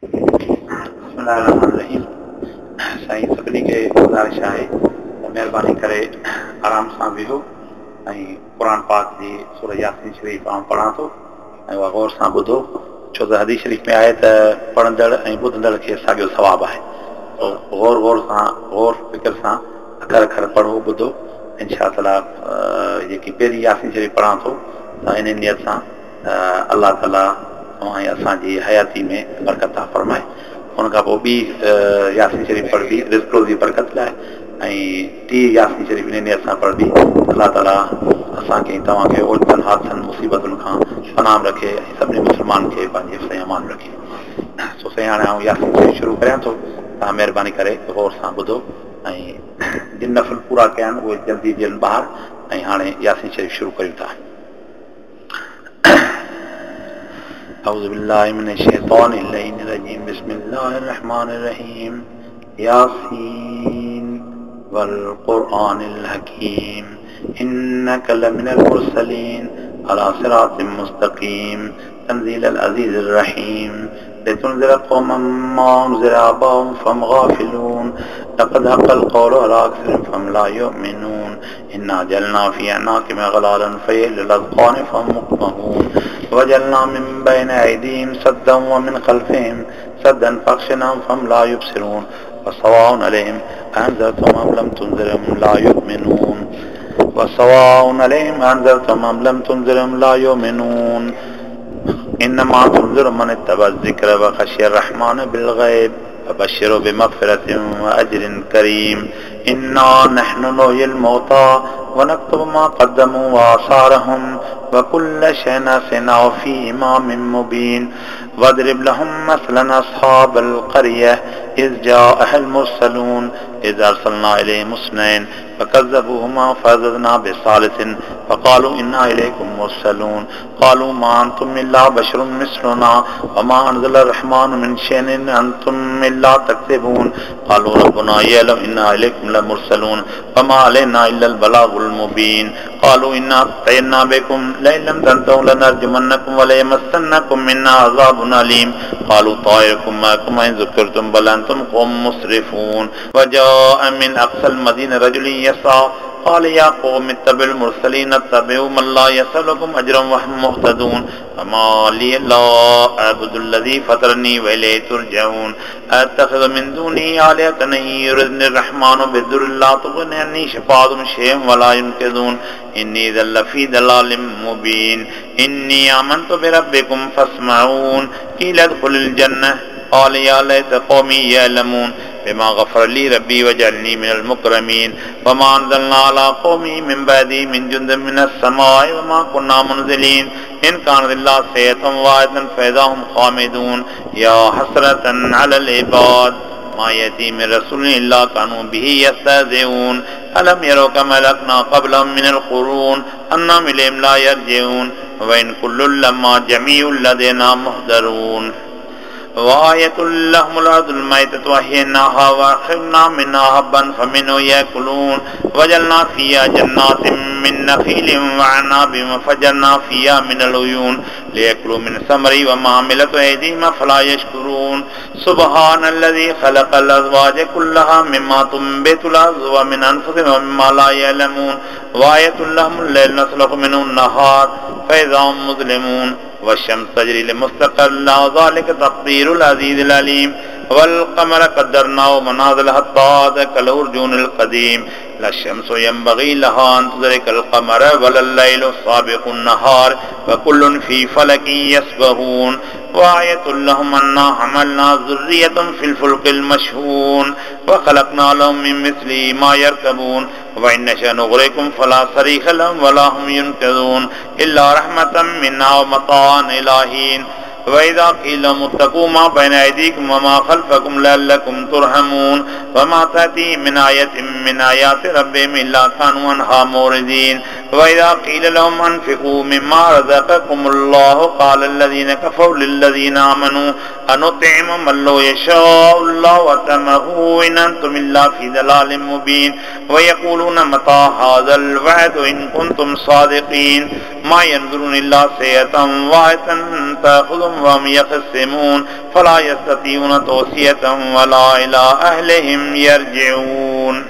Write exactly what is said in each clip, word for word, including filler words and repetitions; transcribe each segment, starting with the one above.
बिस्मिल्लाहिर्रहमानिर्रहीम। साईं सभिनी खे गुज़ारिश आहे त महिरबानी करे आराम सां विहो ऐं क़ुर पाक जी सूरह यासीन शरीफ़ आउं पढ़ां थो ऐं उहा गौर सां ॿुधो, छो त हदीस शरीफ़ में आहे त पढ़ंदड़ ऐं ॿुधंदड़ खे साॻियो सवाबु आहे। गौर गौर सां गौर फिक्र सां अखर अखर पढ़ो ॿुधो। इंशा ताला जेकी पहिरीं यासीन शरीफ़ पढ़ां थो त इन नियत सां अलाह ताला ऐं असांजी हयाती में बरकत फरमाए। उन खां पोइ ॿी यासीन शरीफ़ पढ़बी रिज़्क़ जी बरकत लाइ, ऐं टी यासीन शरीफ़ इन नियत सां पढ़बी अलाह ताला असांखे तव्हांखे ओचतनि हादसनि मुसीबतुनि खां पनाह रखे ऐं सभिनी मुस्लमान खे पंहिंजे हिफ़्ज़ ऐं अमान रखे। सो साईं हाणे आउं यासीन शरीफ़ शुरू करियां थो, तव्हां महिरबानी करे गौर सां ॿुधो ऐं जिन नफ़ल पूरा कया आहिनि उहे जल्दी ॾियनि ॿाहिरि। ऐं हाणे यासीन शरीफ़ शुरू कयूं था। أعوذ بالله من الشيطان الرجيم بسم الله الرحمن الرحيم ياسين والقرآن الحكيم إنك لمن المرسلين على صراط مستقيم تنزيل العزيز الرحيم لتنذر قوما ما أنذر آباؤهم فهم غافلون لقد حق القول على أكثرهم فهم لا يؤمنون إنا جعلنا في أعناقهم أغلالا فهي إلى الأذقان فهم مقمحون وجعلنا من بين أيديهم سدا ومن خلفهم سدا فاغشيناهم فهم لا يبصرون وسواء عليهم أنذرتهم أم لم تنذرهم لا يؤمنون وسواء عليهم أنذرتهم أم لم تنذرهم لا يؤمنون إنما تنذر من اتبع الذكر وخشي الرحمن بالغيب فبشره بمغفرة وأجر كريم إنا نحن نحيي الموتى ونكتب ما قدموا وآثارهم وكل شيء نسيناه في إمام مبين واضرب لهم مثلا أصحاب القرية إذ جاءها المرسلون إذ أرسلنا إليهم اثنين فكذبوهما فعززنا بثالث فقالوا إنا إليكم مرسلون قالوا ما أنتم إلا بشر مثلنا وما أنزل الرحمن من شيء إن أنتم إلا تكذبون قالوا ربنا يعلم إنا إليكم لمرسلون وما علينا إلا البلاغ المبين قالوا إنا أطعنا بكم لئن لم تنتهوا لنرجمنكم وليمسنكم منا عذاب أليم قالوا طائركم معكم إن ذكرتم بل أنتم قوم مسرفون وجاء من أقصى المدينة رجل يسعى قال يا قوم اتبعوا المرسلين اتبعوا من لا يسألكم أجرا وهم مهتدون وما لي لا أعبد الذي فطرني وإليه ترجعون أتخذ من دونه آلهة إن يردني الرحمن بضر لا تغني عني شفاعتهم شيئا ولا ينقذون إني إذا لفي ضلال مبين إني آمنت بربكم فاسمعون قيل ادخل الجنة قال يا ليت قومي يعلمون بما غفر لي ربي وجعلني من المكرمين وما أنزلنا على قومي من بعدي من جند من السماء وما كنا منزلين إن كانت إلا صيحة واحدة فإذا هم خامدون يا حسرة على العباد ما يأتي من رسول إلا كانوا به يستهزئون ألم يروا كما أهلكنا قبلهم من القرون أنهم إليهم لا يرجعون وإن كل لما جميع لدينا محضرون وآية لهم الأرض الميتة وأحييناها وأخرجنا منها حبا فمنه يأكلون وجعلنا فيها جنات من نخيل وعناب وفجرنا فيها من العيون ليأكلوا من ثمره وما عملت أيديهم فلا يشكرون سبحان الذي خلق الأزواج كلها مما تنبت الأرض ومن أنفسهم ومما لا يعلمون وآية لهم الليل نسلخ منه النهار فإذا هم مظلمون والشمس تجري لمستقر لها ذلك تقدير العزيز العليم والقمر قدرناه منازل حتى عاد كالعرجون القديم لا الشمس ينبغي لها أن تدرك القمر ولا الليل سابق النهار وكل في فلك يسبحون وآية لهم أنا حملنا ذرية في الفلك المشحون وخلقنا لهم من مثله ما يركبون وإن نشأ نغرقهم فلا صريخ لهم ولا هم ينقذون إلا رحمة منا ومتاعا إلى حين وإذا قيل لهم اتقوا ما بين أيديكم وما خلفكم لعلكم ترحمون وما تأتي من آية من آيات ربهم إلا كانوا عنها موردين وإذا قيل لهم أنفقوا مما رزقكم الله قال الذين كفروا للذين آمنوا أنطعم من لو يشاء الله وطعمه إن أنتم إلا في ضلال مبين ويقولون متى هذا الوعد إن كنتم صادقين ما ينظرون إلا سيئة واحدة تأخذهم بينهم وهم يخصمون فلا يستطيعون توصية ولا إلى أهلهم يرجعون.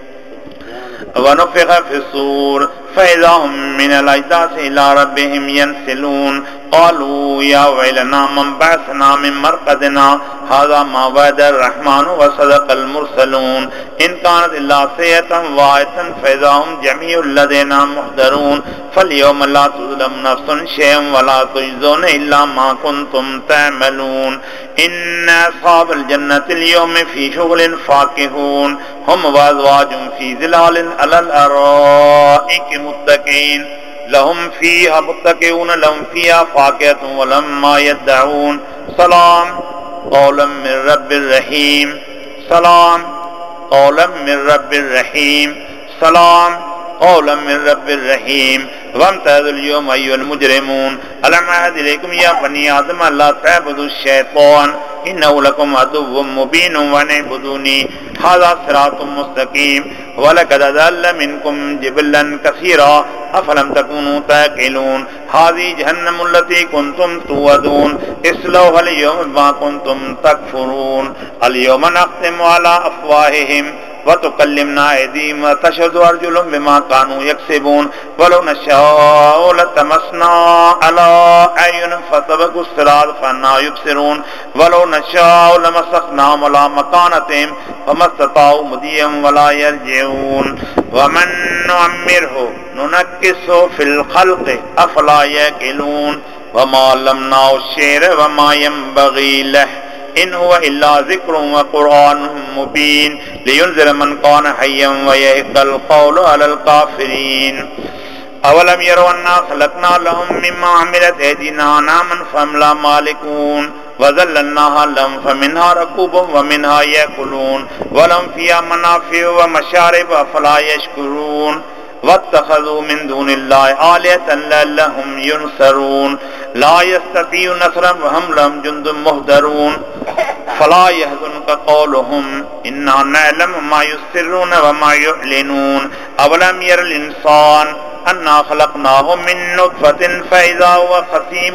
ونفخ في الصور فإذا هم من الأجداث إلى ربهم ينسلون. قالوا يا ويلنا من بعثنا من مرقدنا هذا ما وعد الرحمن وصدق المرسلون. إن كانت إلا سيئة واحدة فإذا هم جميع لدينا محضرون. فاليوم لا تظلم نفس شيئا ولا تجزون إلا ما كنتم تعملون. إن أصحاب الجنة اليوم في شغل فاكهون هم وأزواجهم في ظلال على الأرائك متكئين لهم فيها متكئون لهم فيها فاكهة ولما يدعون. سلام قولا من رب الرحيم. سلام قولا من رب الرحيم. سلام قولا من رب الرحيم. وامتازوا اليوم أيها المجرمون ألم أعهد إليكم يا بني آدم ألا تعبدوا الشيطان إنه لكم عدو مبين وأن اعبدوني هذا صراط مستقيم. ولقد أضل منكم جبلا كثيرا أفلم تكونوا تعقلون. هذه جهنم التي كنتم توعدون اصلوها اليوم بما كنتم تكفرون. اليوم نختم على أفواههم وتكلمنا أيديهم وتشهد أرجلهم بما كانوا يكسبون. ولو نشاء لتمسنا على أعين فسبقوا الصراط فأنى يبصرون. ولو نشاء لمسخناهم على مكانتهم فما استطاعوا مضيا ولا يرجعون. ومن نعمره ننكسه في الخلق أفلا يعقلون. وما علمناه الشعر وما ينبغي له إن هو إلا ذكر وقرآن مبين لينذر من كان حيا ويحق القول على الكافرين. أولم يروا أنا خلقنا لهم مما عملت أيدينا أنعاما فهم لا مالكون وذللناها لهم فمنها ركوبهم ومنها يأكلون ولهم فيها منافع ومشارب أفلا يشكرون. واتخذوا من دون الله آلهة لعلهم ينصرون. لا يستطيعون نصرا وهم لهم جند مهدرون. فلا يحزنك قولهم إنا نعلم ما يسرون وما يعلنون. أولم ير الإنسان أنا خلقناه من نطفة فإذا هو خصيم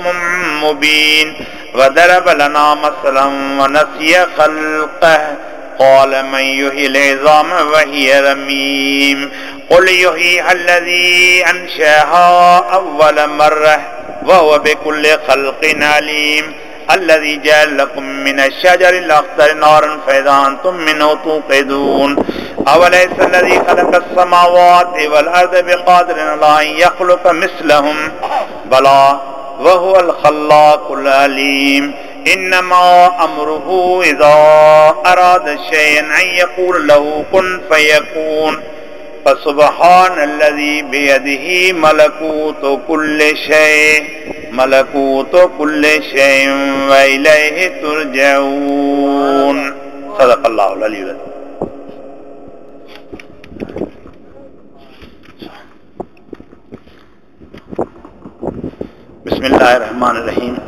مبين. وضرب لنا مثلا ونسي خلقه قال من يحيي العظام وهي رميم. قل يحييها الذي أنشأها أول مرة وهو بكل خلق عليم. الذي جعل لكم من الشجر الأخضر نارا فإذا أنتم منه توقدون. أوليس الذي خلق السماوات والأرض بقادر على أن يخلق مثلهم بلى وهو الخلاق العليم. إنما أمره إذا أراد شيئا أن يقول له كن فيكون. فسبحان الذي بيده ملكوت كل شيء ملكوت كل شيء وإليه ترجعون. صدق الله العلي العظيم. بسم الله الرحمن الرحيم.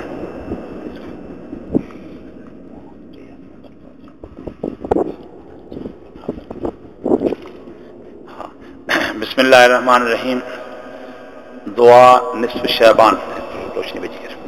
بسم الله الرحمن الرحيم. दुआ निस्फ़ शहबान रोशनी बची कर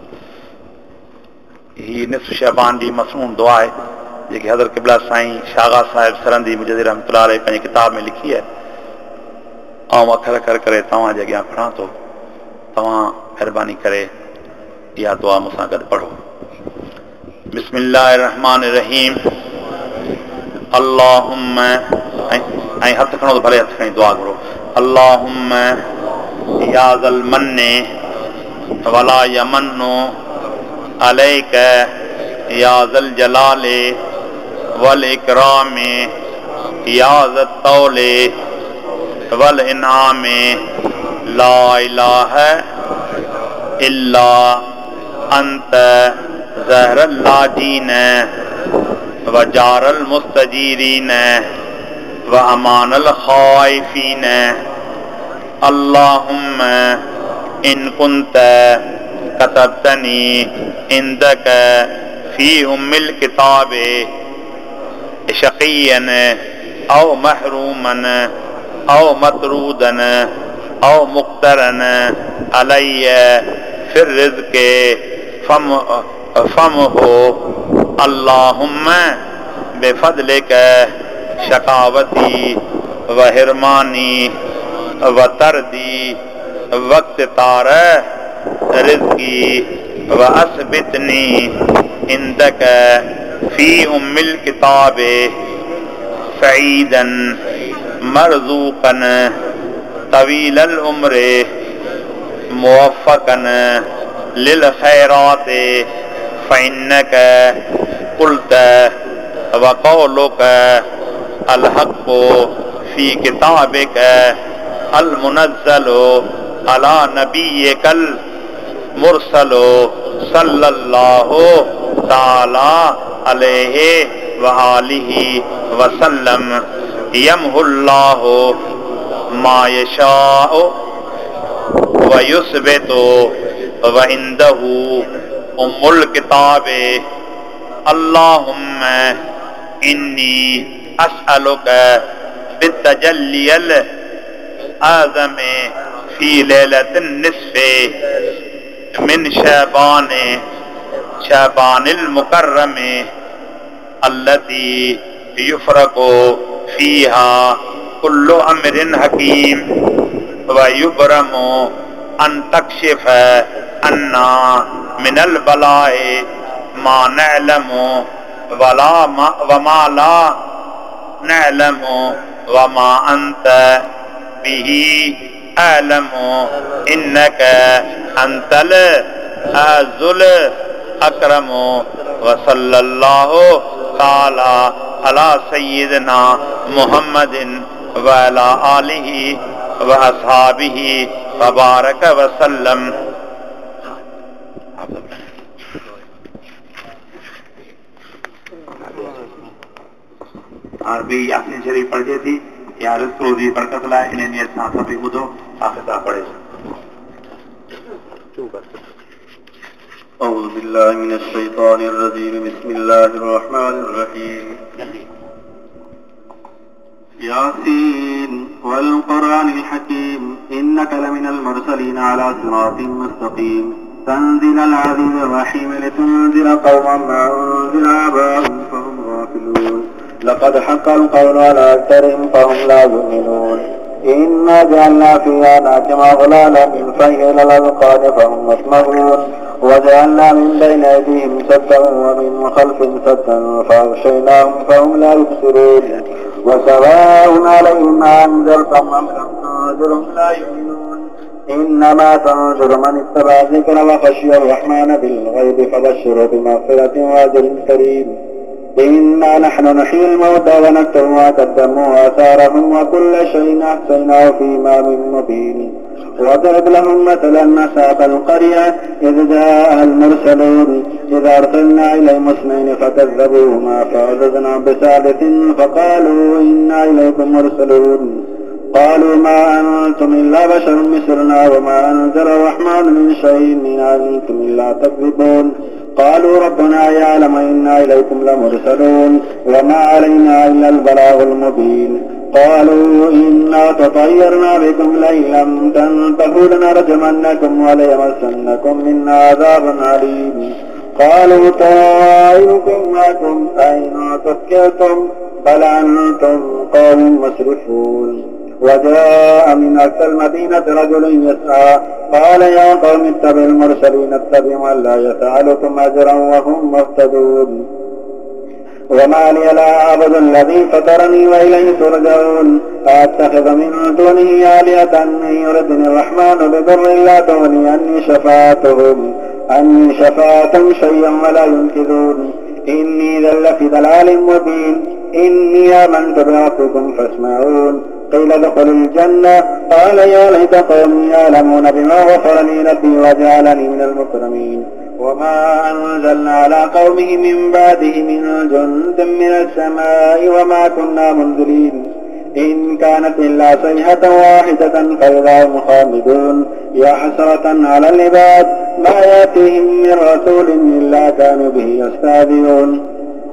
ही निस्फ़ शहबान जी मसनून दुआ है जेकी हज़रत क़िबला साईं शागा साहिब सरंदी मुजद्दिद रहमतुल्लाह अलैह पंहिंजी किताब में लिखी है। ऐं अखर अखर करे तव्हां जे अॻियां पढ़ां थो। तव्हां महिरबानी करे इहा दुआ मूंसां गॾु पढ़ो। बिस्मिल्लाहिर रहमानिर रहीम। अल्लाहुम्मा ऐं हथ खणो त भले हथ खणी दुआ करो। अल्लाहुम्मा या ज़ल मन्ने वला यमन्नु अलैक या ज़ल जलाले वल इकरामे या ज़त तौले वल इनामे ला इलाहा इल्ला अंत ज़हरल लाजीन व जारल मुस्तजीरीन व अमानल खाइफीन। अल्लाहुम्मा इन कुंत कतबतनी इंदक फी उम्मिल किताबे शक़ियन औ महरूमन औ मतरूदन औ मुक़्तरन अलैय फिर रिज़्क़े फम फम हो अल्लाहुम्मा बेफदलिक शकावती व हिरमानी व तरदी वक्त तार रिज़्की व असबितनी इंदक फी उम्मिल किताबे सईदन मरज़ूकन तवीलल उम्रे मुवफ़्फ़क़न लिल खैरात फ़इन्नक क़ुल्त व क़ौलुक अल हक़्क़ु फ़ी किताबिक अल मुनज़्ज़लु अला नबिय्यिकल मुरसलु सल्लल्लाहु ताला अलैहि व आलिहि व सल्लम यमहुल्लाहु मा यशाअ व युस्बितु व इंदहु उम्मुल किताबे अल्लाहुम्मा इन्नी अस्अलुका बितजल्लियल आज़मे फी लैलतिन निस्फे मिन शअबाने शअबानिल मुकर्रमे अल्लती युफ़रक़ु फ़ीहा कुल्लु अम्रिन हकीम व युबरमु अन तक्शिफ़ अन्ना मिनल बलाए मा नअलमु वला व मा ला नअलमु व मा अंत बिही अअलमु इन्नक अंतल अज़्ज़ुल अकरमु व सल्लल्लाहु ताला अला सय्यिदना मुहम्मदिन व अला आलिहि व अस्हाबिहि व बारक व सल्लम। अरबी यासीन शरीफ पढ़जे थी या रिज़्क़ जी बरकत लाइ इन नियत सां सभई ॿुधो आख़िर पढ़े। أعوذ بالله من الشيطان الرجيم بسم الله الرحمن الرحيم ياسين والقرآن الحكيم إنك لمن المرسلين على صراط مستقيم تنزيل العزيز الرحيم لتنذر قوما ما أنذر آباؤهم فهم غافلون لقد حق القول على أكثرهم فهم لا يؤمنون إنا جعلنا في أعناقهم أغلالا فهي إلى الأذقان فهم مسمعون وجعلنا من بين أيديهم سدا ومن خلفهم سدا فأغشيناهم فهم لا يبصرون وسواء عليهم أنذرتهم أم لم تنذرهم لا يؤمنون إنما تنذر من اتبع الذكر وخشي الرحمن بالغيب فبشره بمغفرة وأجر كريم إنا نحن نحيي الموتى ونكتب ما قدموا وآثارهم وكل شيء أحصيناه في إمام مبين واضرب لهم مثلا أصحاب القرية إذ جاءها المرسلون إذ أرسلنا إليهم اثنين فكذبوهما فعززنا بثالث فقالوا إنا إليكم مرسلون قالوا ما أنتم إلا بشر مثلنا وما أنزل الرحمن من شيء إن أنتم إلا تكذبون قالوا ربنا يعلم إنا إليكم لمرسلون وما علينا إلا البلاغ المبين قالوا إنا تطيرنا بكم لئن لم تنتهوا لنرجمنكم وليمسنكم منا عذاب عليم قالوا طائركم معكم أين تفكرتم بل أنتم قوم مسرفون وجاء من أقصى المدينة رجل يسعى قال يا قوم اتبعوا المرسلين اتبعوا من لا يسألكم أجرا وهم مهتدون وما لي لا أعبد الذي فطرني وإليه ترجعون أتخذ من دونه آلهة إن يردني الرحمن بضر لا تغني عني شفاعتهم عني شفاعتهم شيئا ولا ينقذون إني ذل في ضلال مبين إني آمنت بربكم فاسمعون قيل ادخلوا الجنة قال يا ليت قومي يعلمون بما غفر لي ربي وجعلني من المكرمين وما أنزلنا على قومه من بعده من جند من السماء وما كنا منزلين إن كانت إلا صيحة واحدة فإذا هم خامدون يا حسرة على العباد ما يأتيهم من رسول إلا كانوا به يستهزئون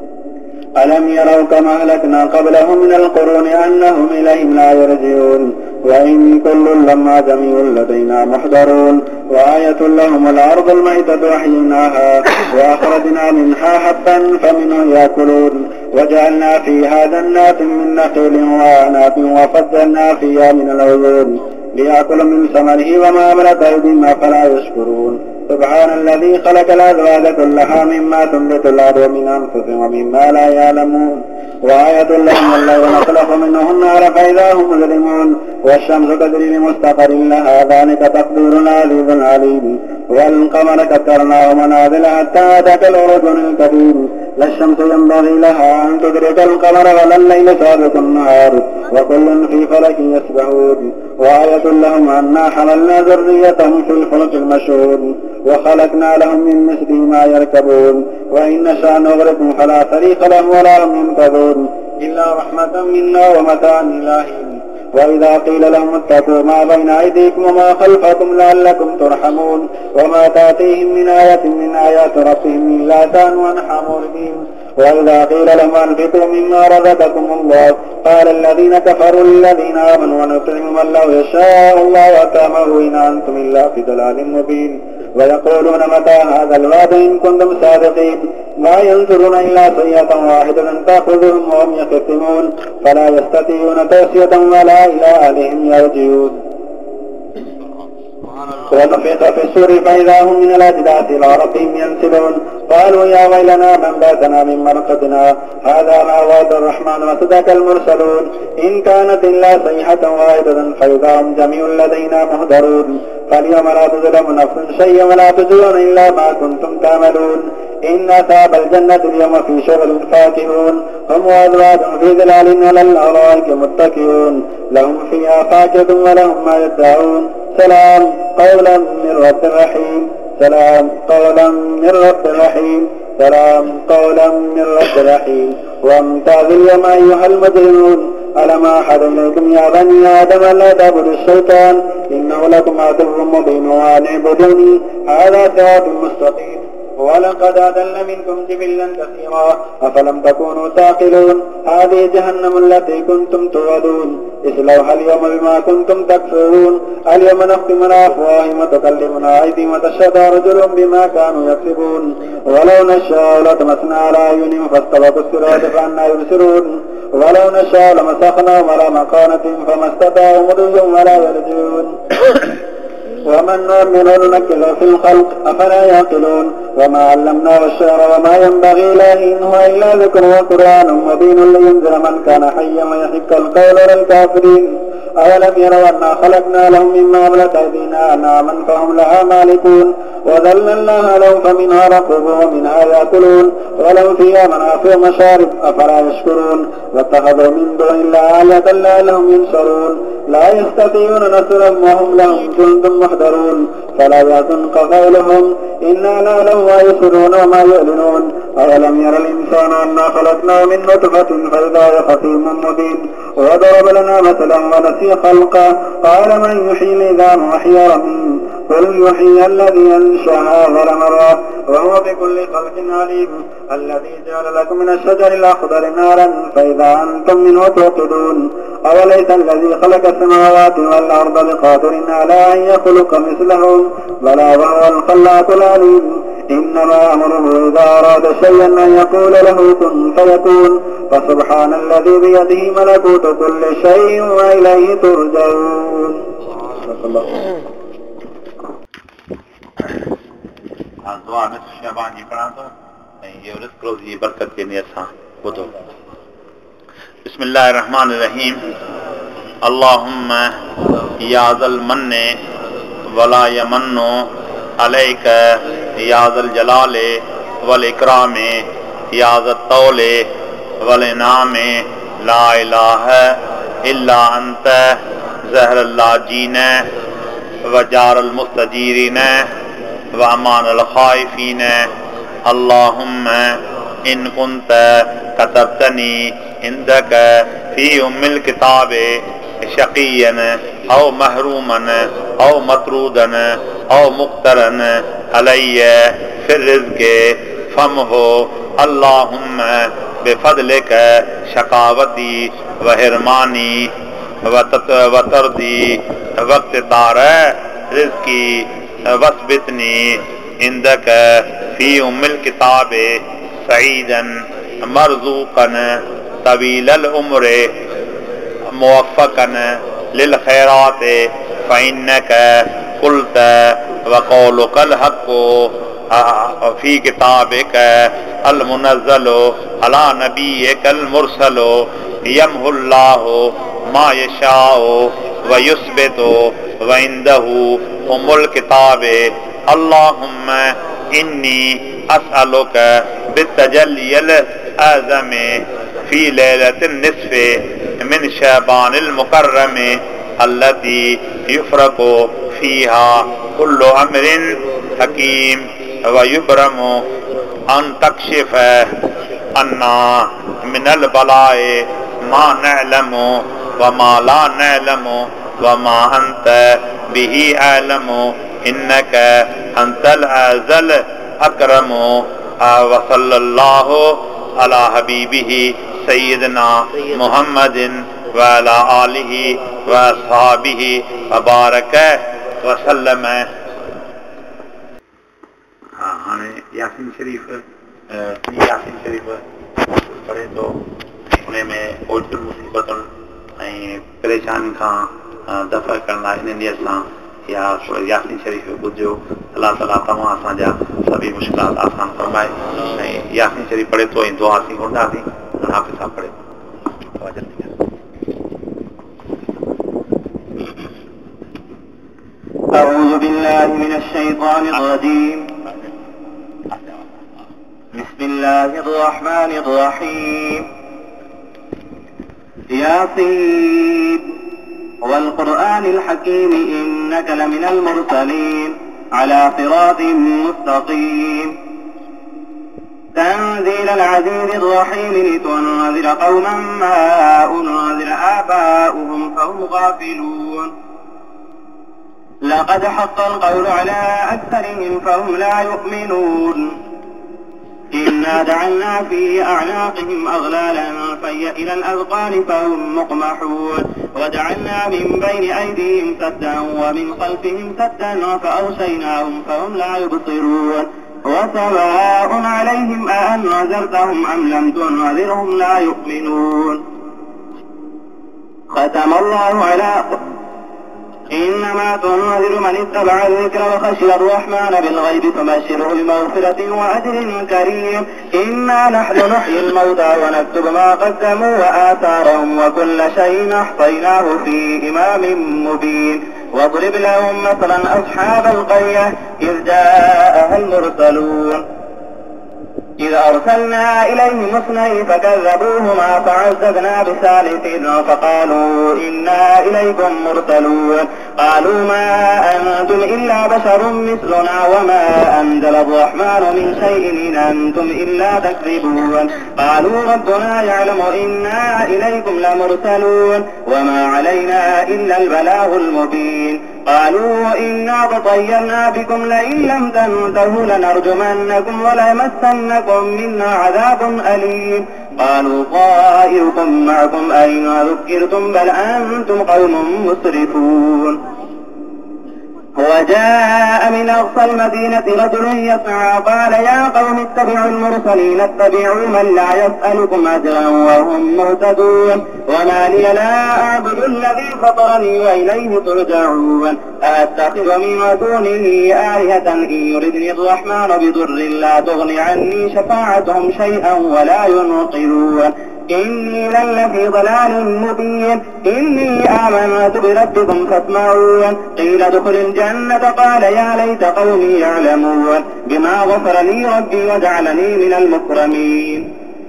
ألم يروا كما أهلكنا قبلهم من القرون أنهم إليهم لا يرجعون وإن كل لما جميع لدينا محضرون. وآية لهم الأرض الميتة أحييناها وأخرجنا منها حبا فمنه يأكلون وجعلنا فيها جنات من نخيل وأعناب وفجرنا فيها من العيون ليأكلوا من ثمره وما عملت أيديهم أفلا يشكرون. سبحان الذي خلق الأزواج كلها مما تنبت الأرض ومن أنفسهم ومما لا يعلمون. وآية لهم الليل نسلخ منه النار فإذا هم مظلمون والشمس تجري لمستقر لها ذلك تقدير العزيز العليم. والقمر قدرناه منازل حتى أتاك الأرجل الكريم لا الشمس ينبغي لها أن تدرك القمر ولا الليل سابق النهار وكل في فلك يسبحون. وآية لهم أنا حملنا ذريتهم في الفلك المشهود وخلقنا لهم من مثله ما يركبون وإن نشأ نغرقهم فلا صريخ لهم ولا هم ينقذون إلا رحمة منا ومتاعا إلى حين. وإذا قيل لهم اتقوا ما بين أيديكم وما خلفكم لعلكم ترحمون وما تأتيهم من آية من آيات ربهم إلا كانوا عنها معرضين. وإذا قيل لهم أنفقوا مما رزقكم الله قال الذين كفروا للذين آمنوا ونطعم من لو يشاء الله أطعمه إن أنتم إلا في ضلال مبين. ويقولون متى هذا الوعد إن كنتم صادقين ما ينظرون إلا سيئة واحدة تأخذهم وهم يخصمون فلا يستطيعون توصية ولا إلى أهلهم يرجعون. ونفخ في السور فإذا هم من الأجداث إلى ربهم ينسلون قالوا يا ويلنا من باتنا من مرقدنا هذا ما وعد الرحمن وصدق المرسلون إن كانت إلا صيحة واحدة فإذا هم جميع لدينا مهدرون. فاليوم لا تظلم نفس شيئا ولا تجزون إلا ما كنتم تعملون. إن أصحاب الجنة اليوم في شغل فاكهون هم وأزواجهم في ظلال على الأرائك متكئون لهم فيها فاكهة ولهم ما يدعون سلام قولا من رب رحيم سلام قولا من رب رحيم سلام قولا من رب رحيم. وامتاز اليوم أيها المجرمون ألم أحد إليكم يا بني آدم لا تعبدوا الشيطان إنه لكم عدو مبين وأن اعبدوني هذا صراط مستقيم. ولقد أضل منكم جبلا كثيرا أفلم تكونوا تعقلون هذه جهنم التي كنتم توعدون اصلوها اليوم بما كنتم تكفرون. اليوم نختم على أفواههم وتكلمنا أيديهم وتشهد أرجلهم بما كانوا يكسبون ولو نشاء لطمسنا على أعينهم فاستبقوا الصراط فأنى يبصرون ولو نشاء لمسخناهم على مكانتهم فما استطاعوا مضيا ولا يرجعون. ومن نؤمن ننكله في الخلق أفلا يعقلون. وما علمناه الشعر وما ينبغي له إن هو إلا ذكر وقرآن مبين لينذر من كان حيا ويحق القول للكافرين. أولم يروا أنا خلقنا لهم مما عملت أيدينا أنعاما فهم لها مالكون وذللناها لهم فمنها ركوبهم ومنها يأكلون ولهم فيها منافع ومشارب أفلا يشكرون. واتخذوا من دون الله آلهة لعلهم ينصرون لا يستطيعون نصرهم وهم لهم جند محضرون فلا يحزنك قولهم إنا نعلم ما يسرون وما يعلنون. أولم ير الإنسان أنا خلقناه من نطفة فإذا هو خصيم مبين وضرب لنا مثلا ونسي خلقه قال من يحيي العظام وهي رميم قل يحيي الذي أنشأها أول مرة وهو بكل خلق عليم. الذي جعل لكم من الشجر الأخضر نارا فإذا أنتم منه توقدون أوليس الذي خلق السماوات والأرض بقادر على أن يخلق مثلهم بلى وهو الخلاق العليم. إنما أمره إذا أراد شيئا أن يقول له كن فيكون فسبحان الذي بيده ملكوت كل شيء وإليه ترجعون. दुआ में शहबान जी पढ़ा तो ये रिस्क रोज़ी बरकत के लिए सा बुधो बिस्मिल्लाहिर रहमानिर रहीम अल्लाहुम्मा या ज़ल मन्ने वला यमन्नु अलैका या ज़ल जलाले वल इकरामे या ज़ल तौले वल इनामे ला इलाहा इल्ला अंत ज़हरल लाजीन व जारल मुस्तजीरीन व अमान अल खाइफीन अल्लाहुम्मा इन कुंत कतबतनी इंदक फी उम्मिल किताबे शकीयन औ महरूमन औ मतरूदन औ मुक्तरन अलैय फिर रिज़्क़े फमहो अल्लाहुम्मा बिफदलिक शकावती व हिरमानी وترضي واقتدار رزقي واثبتني عندك في أم الكتاب سعيدا مرزوقا طويل العمر موفقا للخيرات فإنك قلت وقولك الحق في كتابك المنزل على نبيك المرسل يمحو الله ما يشاء ويثبت وعنده أم الكتاب. اللهم إني أسألك بالتجلي الأعظم في ليلة النصف من شعبان المكرم التي يفرق فيها كل أمر حكيم ويبرم أن تكشف عنا من البلاء ما نعلم وما لا نعلم وما أنت به أعلم إنك أنت الأعز الأكرم. وصلى الله على حبيبه سيدنا محمد وعلى آله وأصحابه وبارك وسلم. हाणे यासीन शरीफ़ यासीन शरीफ़ पढ़े थो उन में ओचियूं मुसीबतुनि ऐं परेशानी खां दफ़ा करण लाइ इन नियत सां या यासीन शरीफ़ ॿुधियो। अलाह ताला तव्हां असांजा सभई मुश्किलात आसान फरमाए ऐं यासीन शरीफ़ पढ़े थो ऐं दुआ थी कोन्दासीं हाफ़िज़ साहब पढ़े थो। أعوذ بالله من الشيطان الرجيم. بسم الله الرحمن الرحيم. ياسين والقرآن الحكيم إنك لمن المرسلين على صراط مستقيم تنزيل العزيز الرحيم لتنذر قوما ما أنذر آباؤهم فهم غافلون. لقد حق القول على أكثرهم فهم لا يؤمنون. إنا جعلنا في أعناقهم أغلالا فهي إلى الأذقان فهم مقمحون. وجعلنا من بين أيديهم سدا ومن خلفهم سدا فأغشيناهم فهم لا يبصرون. وسواء عليهم أأنذرتهم أم لم تنذرهم لا يؤمنون. ختم الله على إنما تنذر من اتبع الذكر وخشي الرحمن بالغيب فبشره بمغفرة وأجر كريم. إنا نحن نحيي الموتى ونكتب ما قدموا وآثارهم وكل شيء أحصيناه في إمام مبين. واضرب لهم مثلا أصحاب القرية إذ جاءها المرسلون إذ أرسلنا إليهم اثنين فكذبوهما فعززنا بثالث فقالوا إنا إليكم مرسلون. قالوا ما أنتم إلا بشر مثلنا وما أنزل الرحمن من شيء إن أنتم إلا تكذبون. قالوا ربنا يعلم إنا إليكم لمرسلون وما علينا إلا البلاغ المبين. قالوا إنا تطيرنا بكم لئن لم تنتهوا لنرجمنكم وليمسنكم منا عذاب أليم. قالوا طائركم معكم أين ذكرتم بل أنتم قوم مسرفون. وجاء من أقصى المدينة رجل يسعى قال يا قوم اتبعوا المرسلين اتبعوا من لا يسألكم أجرا وهم مهتدون. وما لي لا أعبد الذي فطرني وإليه ترجعون. أتخذ من دونه آلهة إن يردني الرحمن بضر لا تغني عني شفاعتهم شيئا ولا ينقذون. إني لفي ضلال مبين. إني آمنت بربكم فاسمعون. قيل ادخل الجنة قال يا ليت قومي يعلمون بما غفر لي ربي وجعلني من المكرمين.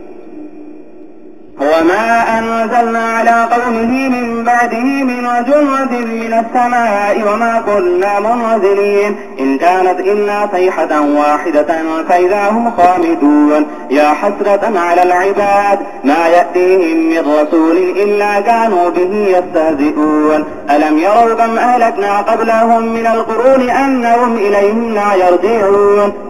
وما أنزلنا على قومه من بعده من جند من السماء وما كنا منزلين. إن كانت إلا صيحة واحدة فإذا هم خامدون. يا حسرة على العباد ما يأتيهم من رسول إلا كانوا به يستهزئون. ألم يروا كم أهلكنا قبلهم من القرون أنهم إليهم لا يرجعون.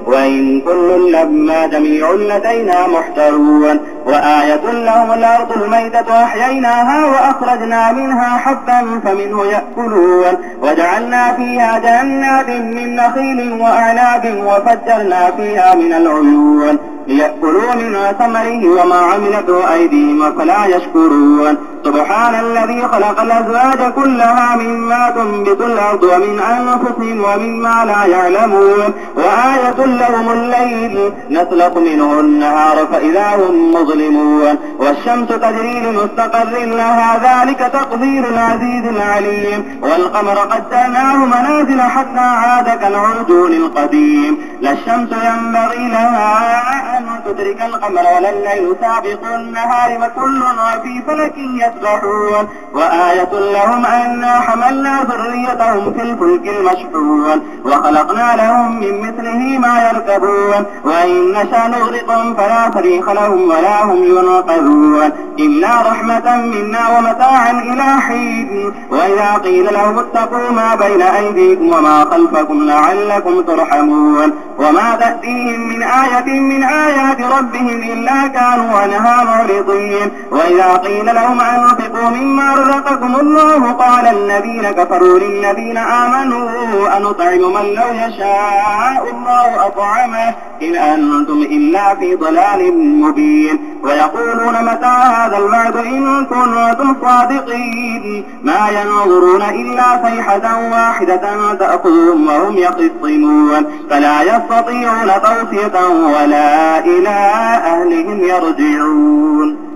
وإن كل لما جميع لدينا محضرون وآية لهم الأرض الميتة أحييناها وأخرجنا منها حبا فمنه يأكلون وجعلنا فيها جنات من نخيل وأعناب وفجرنا فيها من العيون ليأكلوا من ثمره وما عملته أيديهم أفلا يشكرون سبحان الذي خلق الأزواج كلها مما تنبت الأرض ومن أنفسهم ومما لا يعلمون وآية لهم الليل نسلخ منه النهار فإذا هم مظلمون والشمس تجري لمستقر لها ذلك تقدير العزيز العليم والقمر قدرناه منازل حتى عاد كالعرجون القديم لا الشمس ينبغي لها أن تدرك القمر ولا الليل سابق النهار وكل في فلك يسبحون وآية لهم أنا حملنا ذريتهم في الفلك المشحون وخلقنا لهم من مثله ما يركبون وإن نشأ نغرقهم فلا صريخ لهم ولا هم ينقذون إلا رحمة منا ومتاعا إلى حين وإذا قيل لهم اتقوا ما بين أيديكم وما خلفكم لعلكم ترحمون وما تأتيهم من آية من آيات ربهم إلا كانوا عنها معرضين وإذا قيل لهم أنفقوا مما رزقكم الله قال الذين كفروا للذين آمنوا أنطعم من لو يشاء الله أطعمه إن أنتم إلا في ضلال مبين ويقولون متى هذا الوعد إن كنتم صادقين ما ينظرون إلا صيحة واحدة تأخذهم وهم يخصمون فلا يستطيعون توصية ولا إلى أهلهم يرجعون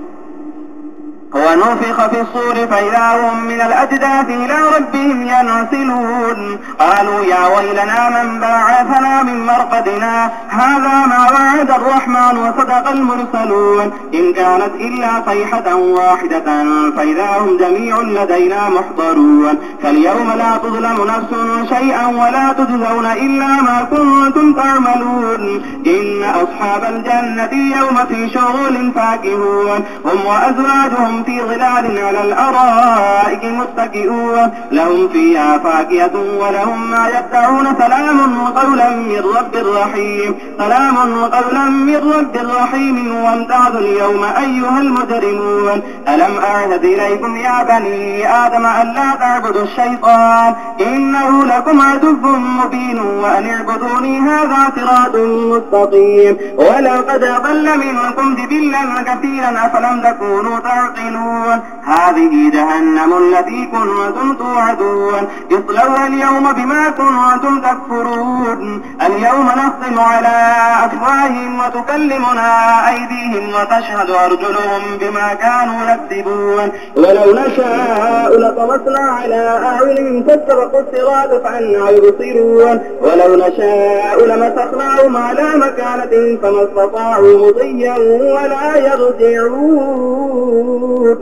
ونفخ في الصور فإذا هم من الأجداث إلى ربهم ينسلون قالوا يا ويلنا من بعثنا من مرقدنا هذا ما وعد الرحمن وصدق المرسلون إن كانت إلا صيحة واحدة فإذا هم جميع لدينا محضرون فاليوم لا تظلم نفس شيئا ولا تجزون إلا ما كنتم تعملون إن أصحاب الجنة يوم في شغل فاكهون هم وأزواجهم في ظلال على الأرائك متكئون لهم فيها فاكهة ولهم ما يدعون سلام قولا من رب رحيم سلام قولا من رب رحيم وامتازوا اليوم أيها المجرمون ألم أعهد إليكم يا بني آدم ألا تعبدوا الشيطان إنه لكم عدو مبين وأن اعبدوني هذا صراط مستقيم ولقد أضل منكم جبلا كثيرا أفلم تكونوا تعقلون هذه جهنم التي كنتم توعدون اصلوها اليوم بما كنتم تكفرون اليوم نختم على أفواههم وتكلمنا أيديهم وتشهد أرجلهم بما كانوا يكسبون ولو نشاء لطمسنا على أعينهم فاستبقوا الصراط فأنى يبصرون ولو نشاء لمسخناهم على مكانتهم فما استطاعوا مضيا ولا يرجعون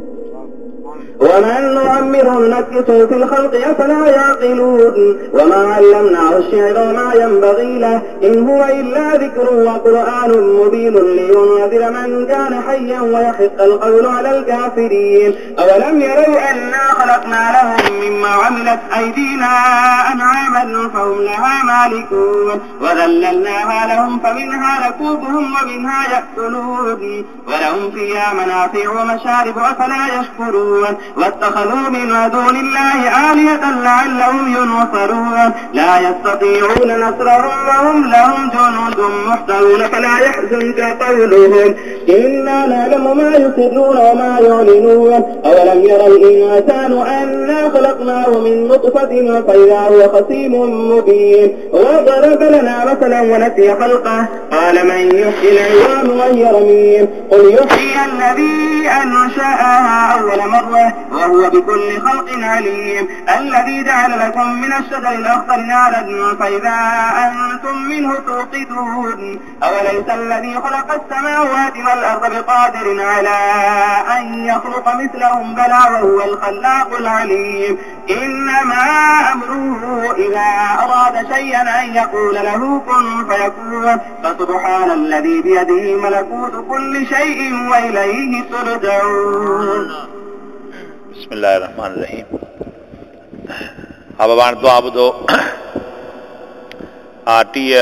ومن نعمره نكسه في الخلق أفلا يعقلون وما علمناه الشعر وما ينبغي له إن هو إلا ذكر وقرآن مبين لينذر من كان حيا ويحق القول على الكافرين أولم يروا أنا خلقنا لهم مما عملت أيدينا أنعاما فهم لها مالكون وذللناها لهم فمنها ركوبهم ومنها يأكلون ولهم فيها منافع ومشارب أفلا يشكرون واتخذوا من دون الله آلهة لعلهم ينصرون لا يستطيعون نصرهم وهم لهم جنود محضرون فلا يحزنك قولهم إنا نعلم ما يسرون وما يعلنون أولم يرى الإنسان أنا خلقناه من نطفة فإذا هو خصيم مبين وضرب لنا مثلا ونسي خلقه قال من يحيي العظام وهي رميم قل يحيي الذي أنشأها أول مرة وهو بكل خلق عليم الذي جعل لكم من الشجر الأخضر نارا فإذا أنتم منه توقدون أوليس الذي خلق السماوات والأرض بقادر على أن يخلق مثلهم بلى وهو الخلاق العليم إنما أمره إذا أراد شيئا أن يقول له كن فيكون فسبحان الذي بيده ملكوت كل شيء وإليه ترجعون. بسم الله الرحمن الرحيم. अब बाण दुआ ॿुधो टीह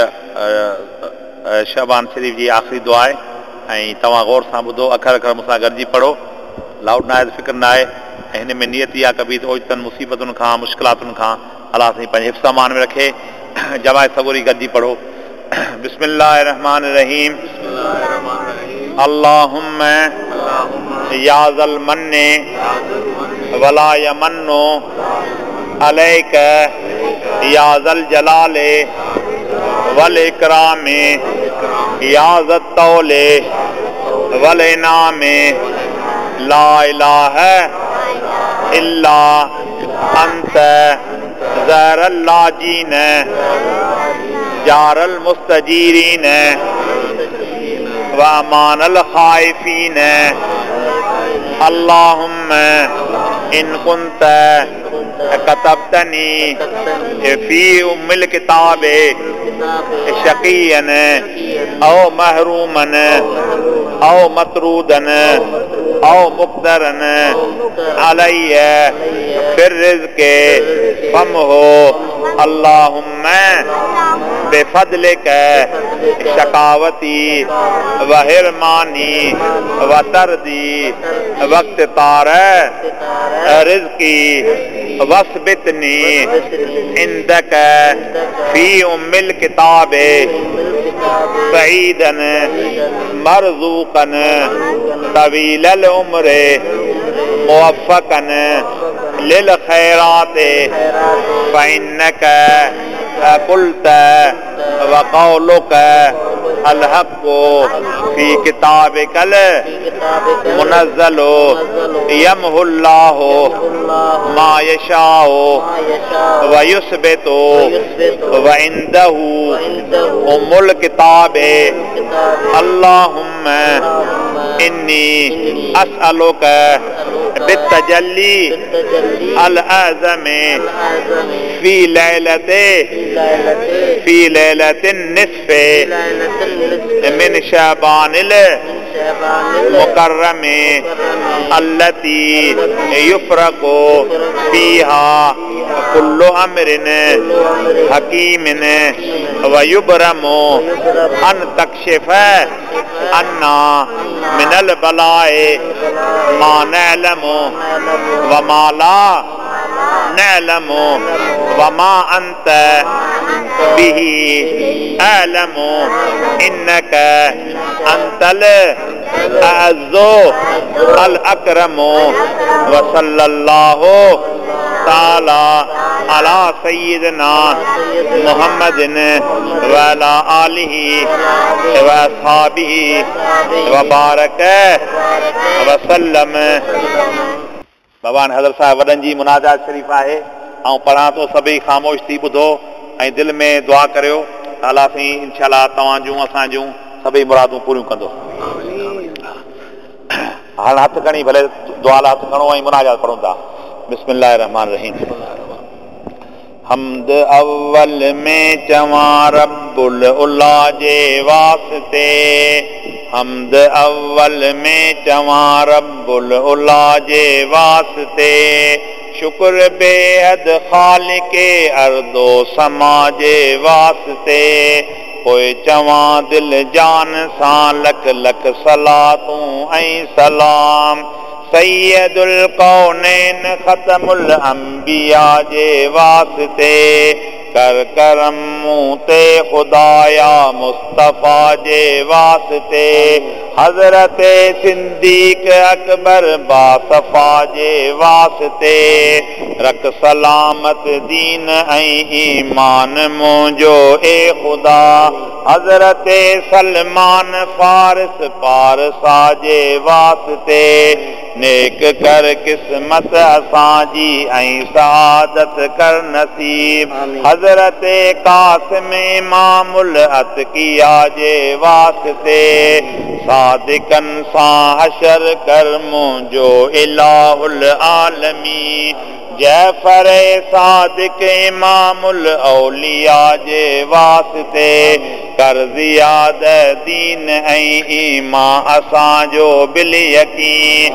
शबान शरीफ़ जी आख़िरी दुआ आहे ऐं तव्हां गौर सां ॿुधो, अखर अखर मूंसां गॾिजी पढ़ो, लाउड न आहे फिक्र न आहे। ऐं हिन में नियत इहा कबी त ओचितनि मुसीबतुनि खां मुश्किलातुनि खां अलाह साईं पंहिंजे हिफ़्ज़ अमान में रखे। जमायत सबूरी गॾिजी पढ़ो। बिस्मिल्लाहिर रहमानिर रहीम। अल्लाहुम्म या ज़ल मन्ने वला यमन्नु अलैक या ज़ल जलाले वल इकरामे या ज़त तौले वल इनामे ला इलाहा इल्ला अंत ज़हरल लाजीन जारल मुस्तजीरीन व अमानल खाइफीन। अल्लाहुम्म इन कुंत कतबतनी फी उम्मिल किताबे शकीयन औ महरूमन औ मतरूदन औ मुक़दरन अलैय फिर रिज़्क़े फमहो। अल्लाहुम्म बेफदलिक शकावती व हिरमानी व तरदी वक्त तार रिज़्क़ी वस्बितनी इंदक फी उम्मिल किताबे सईदन मरज़ूक़न तवीलल उम्रे मुवफ़्फ़क़न लिल खैराते फ़इन्नक क़ुल्त व क़ौलुक अल हक़्क़ु फी किताबिकल मुनज़्ज़लु यमहुल्लाहु मा यशाउ व युस्बितु व इंदहु उम्मुल किताबे। अल्लाहुम्म इन्नी अस्अलुक बित्तजल्ली अल आज़मे फी लैलते फी लैलतिन निस्फ़े मिन शअबानिल मुकर्रमे अल्लती युफ़रक़ु फ़ीहा कुल्लु अम्रिन हकीमिन व युबरमु अन तकशिफ़ अन्ना मिनल बलाए मा नअलमु व मा ला नअलमु व मा अंत बिही अअलमु इन्नक अंतल अअज़्ज़ु अल अकरमु व सल्लल्लाहु ताला अला सय्यिदना मुहम्मदिन व अला आलिही व अस्हाबिही व बारक व सल्लम। भगवान हज़रत साहिब वॾनि जी मुनाजात शरीफ़ आहे ऐं पढ़ां थो, सभई ख़ामोश थी ॿुधो ऐं दिलि में दुआ करियो। अलाह साईं इंशाअल्लाह तव्हां जूं असां जूं सभई मुरादूं पूरियूं कंदो। हाणे हथ खणी भले दुआ लाइ हथ खणो ऐं मुनाजात पढ़ूं था। बिस्मिल्लाहिर रहमानिर रहीम। हमद अव्वल में चवां रब्बुल उला जे वास्ते, हमद अव्वल में चवां रब्बुल उला जे वास्ते, शुक्र बेहद खालिके अर्दो समा जे वास्ते, पोइ चवां दिल जान सां लख लख सलातूं ऐं सलाम सैयदुल कौनैन ख़तमुल अंबिया जे वास्ते, कर करम मूं ते खुदाया मुस्तफ़ा जे वास्ते, हज़रत सिद्दीक़ अकबर बासफ़ा जे वास्ते, रख सलामत दीन ऐं ईमान मुंहिंजो ए ख़ुदा, हज़रत सलमान फारिस पारसा जे वास्ते, नेक कर किस्मत असांजी ऐं सआदत कर नसीब, हज़रत कासिम इमामुल अतकिया जे वास्ते, सादिकन सां हशर कर मुंहिंजो इलाहुल आलमी, जैफर सादिक इमामुल औलिया जे वास्ते, कर ज़ियाद दीन ऐं ईमान असांजो बिल यकीन,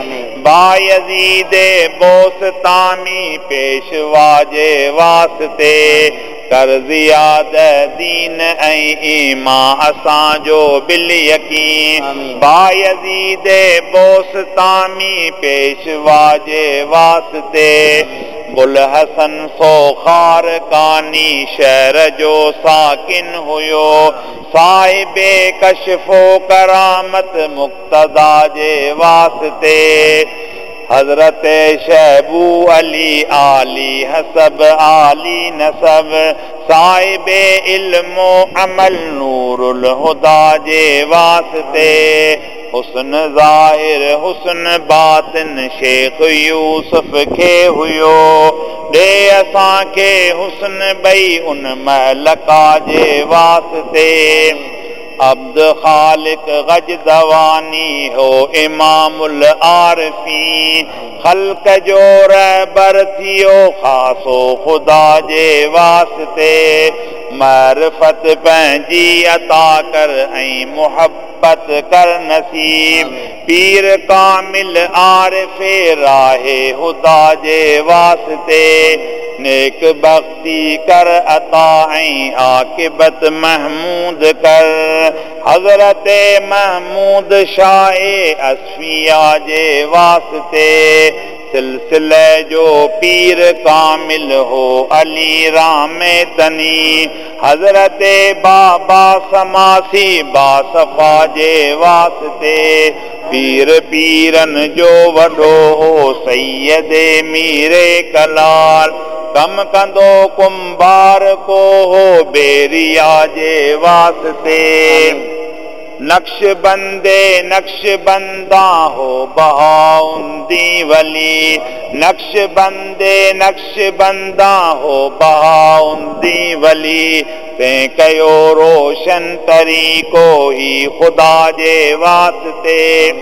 बायज़ीद बोस्तामी पेशवा जे वास्ते, कर ज़ियाद दीन ऐं ईमान असांजो बिल यकीन बायज़ीद बोस्तामी पेशवा जे वास्ते गुल हसन सोखार कानी शहर जो साकिन हुयो साहिबे कशफो करामत मुक्तदा जे वास्ते हजरत शहबू अली आली हसब आली नसब साहिबे इल्मो अमल नूरुल हुदा जे वास्ते हुस्न ज़ाहिर हुस्न बातिन शेख यूसुफ खे हुयो ॾे असांखे हुस्न ॿई उन महलका जे वास्ते अब्द खालिक गज दवानी हो इमामुल आरफीन खल्क जो रहबर थियो खासो खुदा जे वास्ते मारिफत पंहिंजी अता कर ऐं मुहब्बत कर नसीब पीर कामिल आरिफ़े राहे हुदा जे वास्ते नेक बख्ती कर अता ऐं आकिबत महमूद कर हज़रत महमूद शाह असफिया जे वास्ते सिलसिले जो पीर कामिल हो अली राम तनी हज़रत बाबा समासी बासफा जे वास्ते पीर पीरन जो वॾो हो सैयदे मीरे कलाल कम कंदो कुंभार को हो बेरिया जे वास्ते नक्श बंदे नक्श बंदा हो बहाउंदी वली नक्श बंदे नक्श बंदा हो बहाउंदी वली ते कयो रोशन तरीको ही खुदा जे वास्ते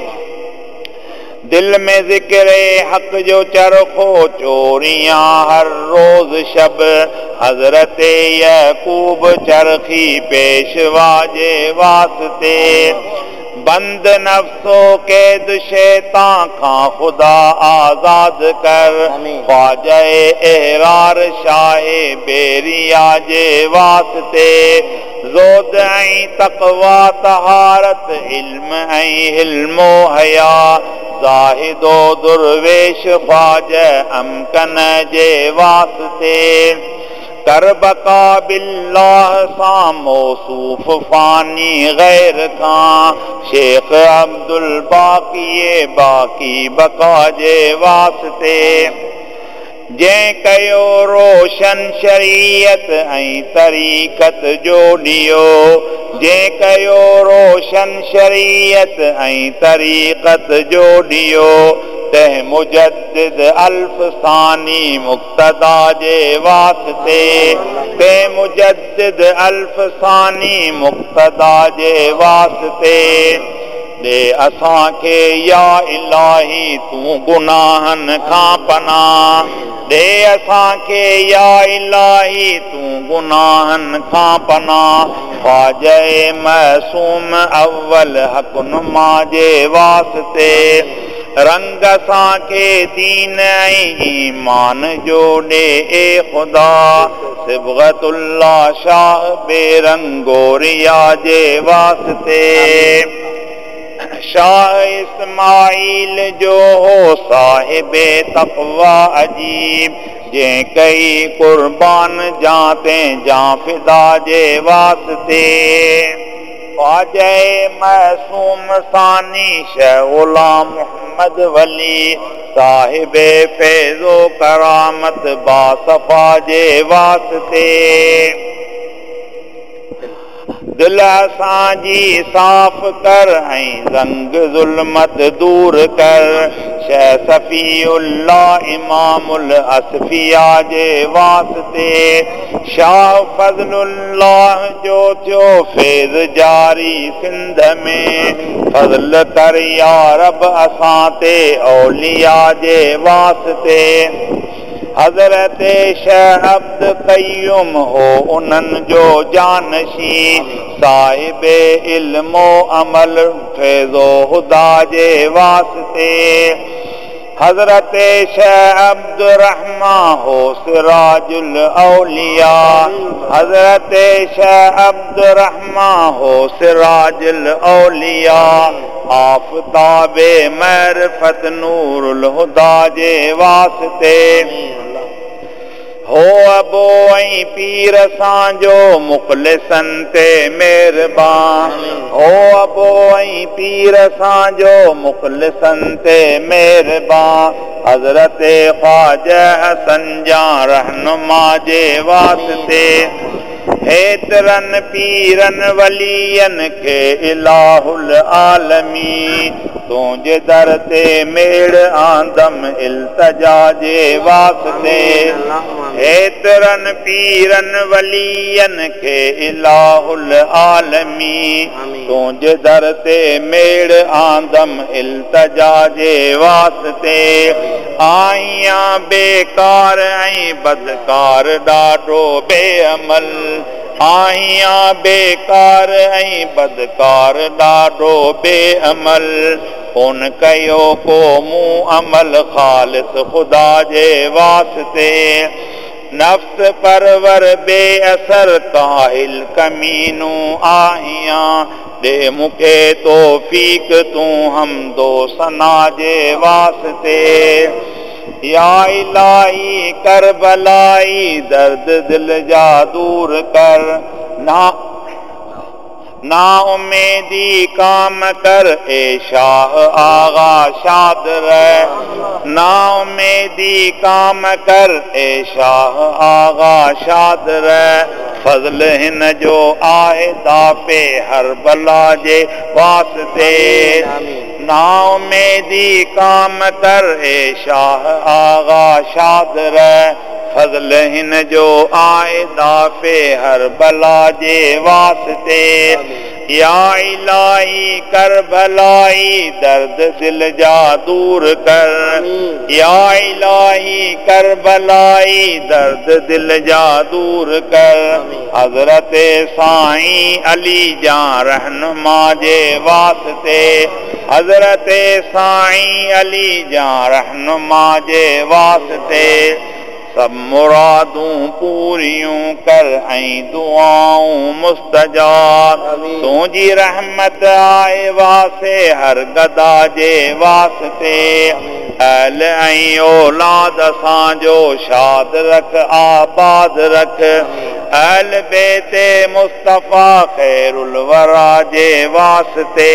दिल में जिक्र हक जो चरखो चोरियां हर रोज शब हजरत यकूब चरखी पेशवा जे वास्ते बंद नफ्सो कैद शैतान खां खुदा आजाद कर ख्वाजा एहरार शाह बेरिया जे वास्ते ज़ोद ऐं तक़वा तहारत इल्म ऐं हिल्मो हया ज़ाहिदो दुर्वेश ख्वाजा अमकन जे वास्ते करबका बिल्लाह सां मौसूफ फानी गैर खां शेख अब्दुल बाकी बाकी बका जे वास्ते जंहिं कयो रोशन शरीयत ऐं तरीक़त जो ॾियो जंहिं कयो रोशन शरीयत ऐं तरीक़त जो ॾियो तह मुजद्दिद अल्फ सानी मुक्तदा जे वास्ते तह मुजद्दिद अल्फ सानी मुक्तदा जे वास्ते दे असांखे या इलाही तूं गुनाहनि खां पनाह दे असांखे या इलाही तूं गुनाहनि खां पनाह ख्वाजा मासूम अव्वल हक़नुमा जे वास्ते रंग असांखे दीन ऐं ईमान जो ॾे ए ख़ुदा सिबगतुल्लाह शाह बेरंगोरिया जे वास्ते शाह इस्माइल जो हो साहिबे तक़वा अजीब जंहिं कई कुर्बान जाते जां फिदा जे वास्ते ख्वाजा मासूम सानी शाह ग़ुलाम मोहम्मद वली साहिबे फैज़ो करामत बासफा जे वास्ते दिल असांजी साफ़ कर ऐं ज़ंग ज़ुल्मत दूर कर शह सफ़ीउल्लाह इमामुल असफिया जे वास्ते शाह फज़लुल्लाह जो थियो फैज़ जारी सिंध में फज़ल कर या रब असां ते औलिया जे वास्ते हज़रत शाह अब्द क़य्यूम हो उन्हनि जो जानशी साहिबे इल्मो अमल फैज़ो हुदा जे वास्ते हजरत शेख अब्दुर्रहमान हो सिराजुल औलिया, हजरत शेख अब्दुर्रहमान हो सिराजुल औलिया, आफताबे मरफत नूरुल हुदा जे वास्ते हो अबो ऐं पीर सांजो मुखलिसन ते मेहरबान, हो अबो ऐं पीर सांजो मुखलिसन ते मेहरबान, हजरत ख्वाजा हसन जा रहनुमा जे वास्ते हेतरन पीरन वलियन के इलाहुल आलमी तुझे दर ते मेड़ आंदम इल्तजा जे वास्ते हेतरन पीरन वलियन के इलाहुल आलमी तुझे दर ते मेड़ आंदम इल्तजा जे वास्ते आइया बेकार ऐं बदकार ॾाढो बेअमल आइया बेकार ऐं बदकार ॾाढो बेअमल उन कयो को मूं अमल ख़ालिस ख़ुदा जे वास्ते नफ्स परवर बेअसर काहिल कमीनू आहिया दे मूंखे तौफ़ीक़ तूं हमदो सना जे वास्ते या इलाही करबलाई दर्द दिल जा दूर कर ना ना उम्मीदी काम कर ए शाह आगा शाद रह ना उम्मीदी काम कर ए शाह आगा शाद रह फजल हिन जो आहे दापे हर बला जे वास्ते ना उम्मीदी काम कर ए शाह आगा शाद रह फजल हिन जो आहे दाफे हर बला जे वास्ते या इलाही कर भलाई दर्द दिल जा दूर कर या इलाही कर भलाई दर्द दिल जा दूर कर हजरत साईं अली जा रहनुमा जे वास्ते हजरत साईं अली जा रहनुमा जे वास्ते सब मुरादूं पूरियूं कर ऐं दुआऊं मुस्तजाब तुंहिंजी रहमत आए वासे हर गदा जे वास्ते अहल ऐं औलाद असांजो शाद रख आबाद रख अहल बेते मुस्तफ़ा खैरुल वरा जे वास्ते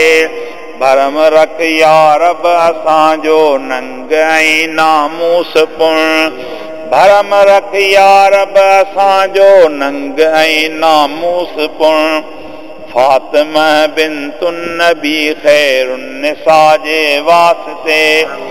भरम रख या रब असांजो नंग ऐं नामूस पुण भरम रख या रब असांजो नंग ऐं नामूस पुण फातिमा बिन्तुन नबी खैरुन निसा जे वास्ते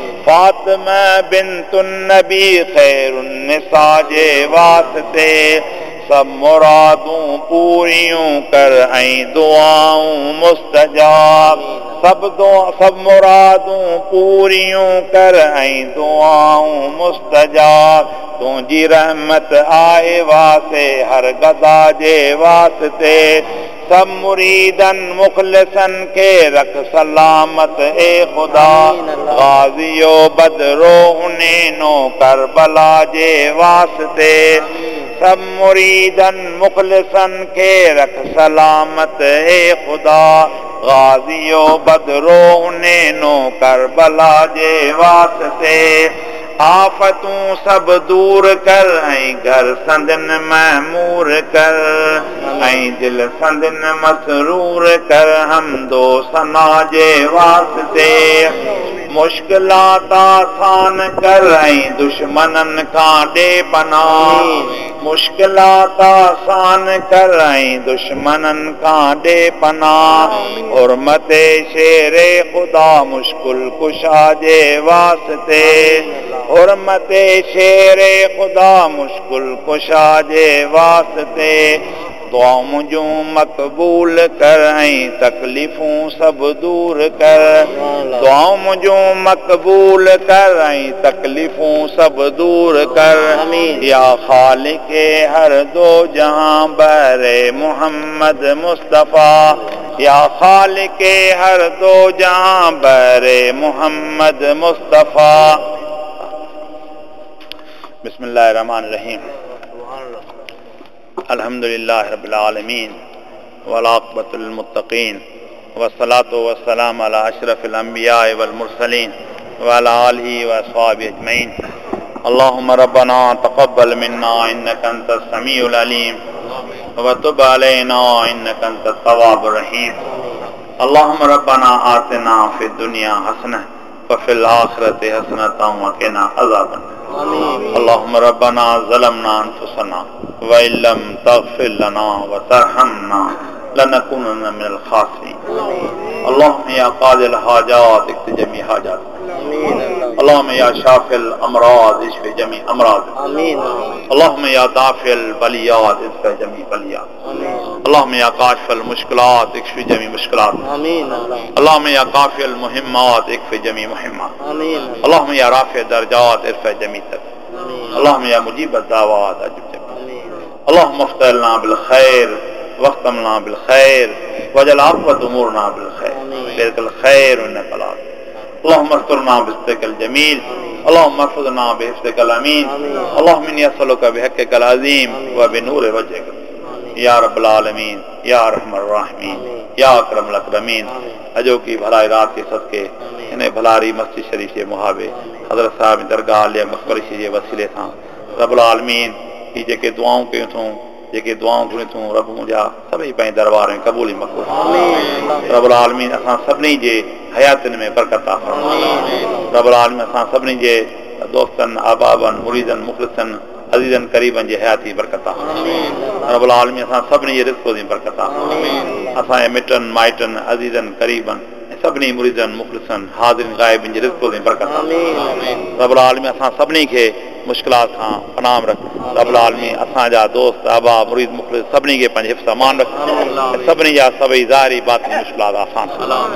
फातिमा बिन्तुन नबी खैरुन निसा जे वास्ते सब मुरादूं पूरियूं कर ऐं दुआऊं मुस्तजाब सब दुआ सब मुरादूं पूरियूं कर ऐं दुआऊं मुस्तजाब तुंहिंजी रहमत आए वासे हर गदा जे वास्ते सब मुरीदन मुखलिसन के रख सलामत ए खुदा गाजियो बदरो उन्हेनो करबला जे वास्ते सब मुरीदन मुखलिसन के रख सलामत ए खुदा गाजियो बदरो उन्हेनो करबला जे वास्ते आफतूं सब दूर कर ऐं घर संदन महमूर कर ऐं दिल संदन मसरूर कर हमदो सना जे वास्ते मुश्किलात आसान कर ऐं दुश्मनन खां ॾे पनाह मुश्किलात आसान कर ऐं दुश्मनन खां ॾे पनाह हुर्मते शेरे ख़ुदा मुश्किल कुशा जे वास्ते हुर्मते शेरे ख़ुदा मुश्किल कुशा जे वास्ते दुआऊं जूं मक़बूल कर ऐं तकलीफ़ूं सब दूर कर दुआऊं जूं मक़बूल कर ऐं तकलीफ़ूं सब दूर कर या ख़ालिक़े हर दो जहां बरे मोहम्मद मुस्तफ़ा या ख़ालिक़े हर दो जहां बरे मोहम्मद मुस्तफ़ा बिस्मिल्लाहिर्रहमानिर्रहीम। अल्हम्दुलिल्लाहि रब्बिल आलमीन वल आक़िबतु लिल मुत्तक़ीन वस्सलातु वस्सलामु अला अशरफिल अंबिया वल मुरसलीन व अला आलिहि व अस्हाबिहि अजमईन। अल्लाहुम्मा रब्बना तक़ब्बल मिन्ना इन्नका अंतस समीउल अलीम व तुब अलैना इन्नका अंतत तव्वाबुर रहीम। अल्लाहुम्मा रब्बना आतिना फिद दुनिया हसनह व फिल आखिरति हसनतन व क़िना अज़ाबन्नार। अल्लाहुम्मा रब्बना ज़लमना अनफुसना व इल्लम तग़फिर लना व तरहमना लनकुनन्ना मिनल ख़ासिरीन। अल्लाहुम्मा या क़ादिल हाजात इक़्ति जमी हाजात। अल्लाहुम्मा या शाफ़िल अमराज़ इश्फ़ि जमी अमराज़। अल्लाहुम्मा या दाफ़िअल बलियात इश्फ़ि जमी बलियात। अल्लाहुम्मा या काशिफ़ल मुश्किलात इश्फ़ि जमी मुश्किलात। अल्लाहुम्मा या काफ़िअल मुहिम्मात इश्फ़ि जमी मुहिम्मात। अल्लाहुम्मा या राफ़िअ दरजात इरफ़अ जमी तक। अल्लाहुम्मा या मुजीब दावात अजिब जमी। अल्लाहुम्मा अफ़्तह लना बिल खैर वख्तम लना बिल खैर वजअल आक़िबत उमूरिना बिल खैर बिल खैर इन्नका ला। अल्लाहुम्मा अस्तिरना बिस्तिकल जमील। अल्लाहुम्मा अहफ़िज़ना बिहिफ़्ज़िकल अमीन। अल्लाहुम्मा इन्नी असअलुका बिहक़्क़िकल अज़ीम व बिनूरि वजहिक या रब्बल आलमीन या रहमर राहिमीन या अकरमल अकरमीन। अजो की भलाई रात के सदके इन भलारी मस्जिद शरीफ के मुहाबे हज़रत साहब दरगाह आलिया मक़बरे जे वसीले सां रब्बुल आलमीन की जेके दुआऊं कयूं थूं जेके दुआऊं घुरियूं थूं रब मुंहिंजा सभई पंहिंजे दरबार में क़बूल मक़बूल। रब्बुल आलमीन असां सभिनी जे हयातुनि में बरकत अता फ़रमाए। रब्बुल आलमीन असां सभिनी जे दोस्तनि अहबाबनि मुरीदनि मुख़लिसनि अज़ीज़नि क़रीबनि जे हयाती बरकत अता फ़रमाए। रब्बुल आलमीन असां सभिनी जे रिज़्क़ जी बरकत अता फ़रमाए। असांजे मिटनि माइटनि अज़ीज़नि क़रीबनि सभिनी मुरीदनि मुख़लिसनि हाज़िरिन ग़ाइबिन जे रिज़्क़ जी बरकत अता फ़रमाए। रब्बुल आलमीन असां सभिनी खे मुश्किलात खां पनाह रख। रब्बुल आलमीन असांजा दोस्त अहबाब मुरीद मुख़लिस सभिनी खे पंहिंजे हिफ़्ज़ अमान रख। सभिनी जा सभई ज़ाहिरी बातिनी मुश्किलात आसान